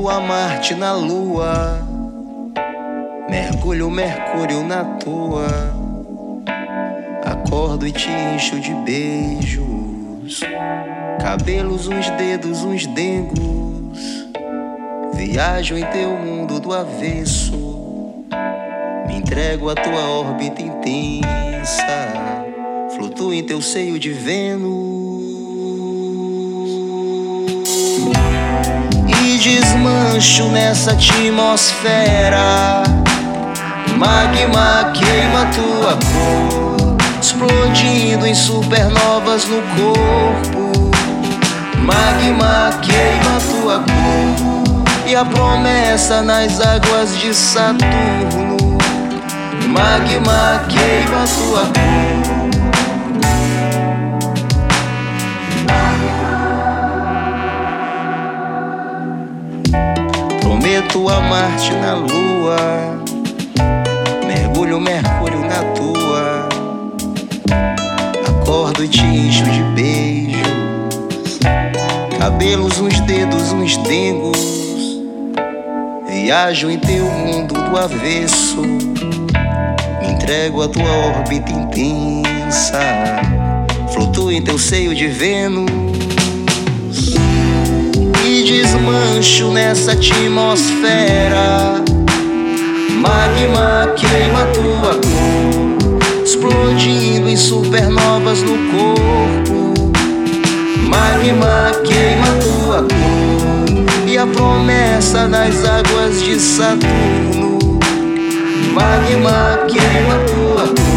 Prometo a Marte na Lua, mergulho Mercúrio na tua. Acordo e te encho de beijos, cabelos, uns dedos, uns dengos. Viajo em teu mundo do avesso, me entrego à tua órbita intensa, flutuo em teu seio de Vênus e desmancho nessa atmosfera. Magma queima tua cor, explodindo em supernovas no corpo. Magma queima tua cor e a promessa nas águas de Saturno. Magma queima tua cor. Prometo a Marte na Lua, mergulho Mercúrio na tua. Acordo e te encho de beijos, cabelos, uns dedos, uns dengos. Viajo em teu mundo do avesso, me entrego à tua órbita intensa, flutuo em teu seio de Vênus e desmancho nessa atmosfera. Magma queima tua cor, explodindo em supernovas no corpo. Magma queima tua cor e a promessa nas águas de Saturno. Magma queima tua cor.